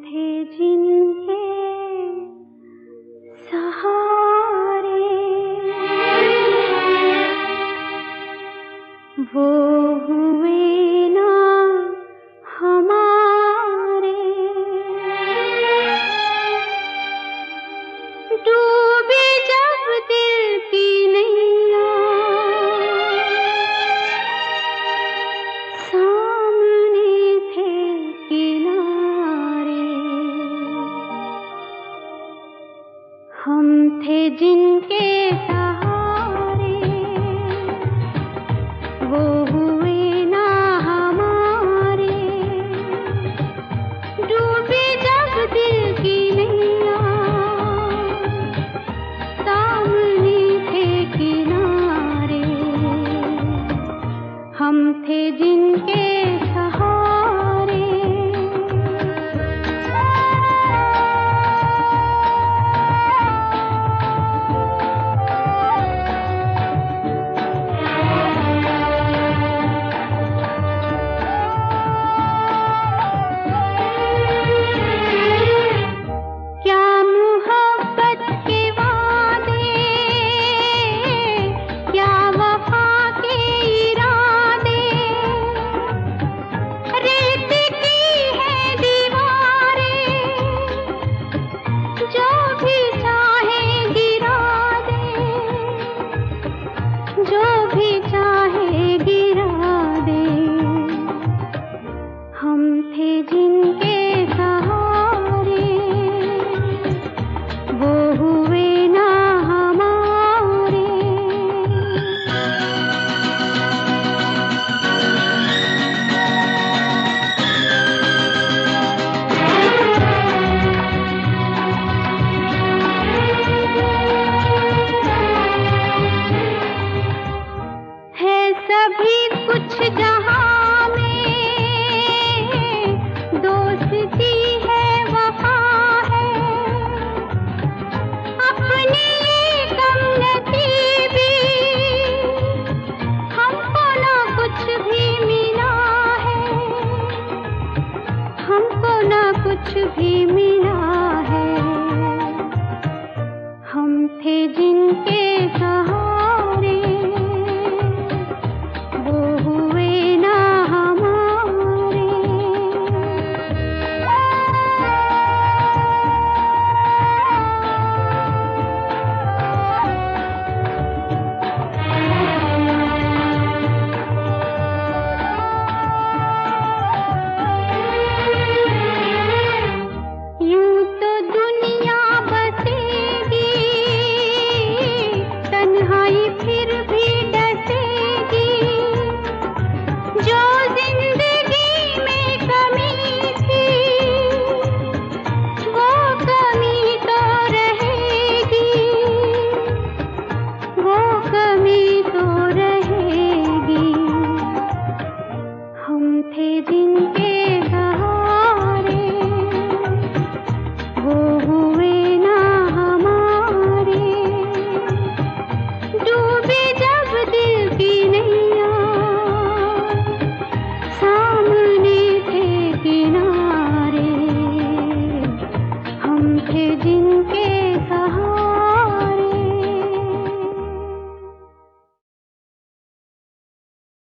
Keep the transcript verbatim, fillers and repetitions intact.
थे जिनके सहारे, वो हुए ना हमारे। डूबी जब दिल की नैया, सामने थे किनारे। हम थे जिनके सहारे, वो हुए ना हमारे। डूबी जब दिल की नैया, सामने थे किनारे। हम थे जिनके सहारे। क्या मोहब्बत के वादे, क्या वफा के इरादे। रेत की है दीवारें, जो भी चाहे गिरा दे, जो भी चाहे गिरा दे। हम थे जिनके सहारे, वो हुए ना हमारे। है सभी कुछ जहां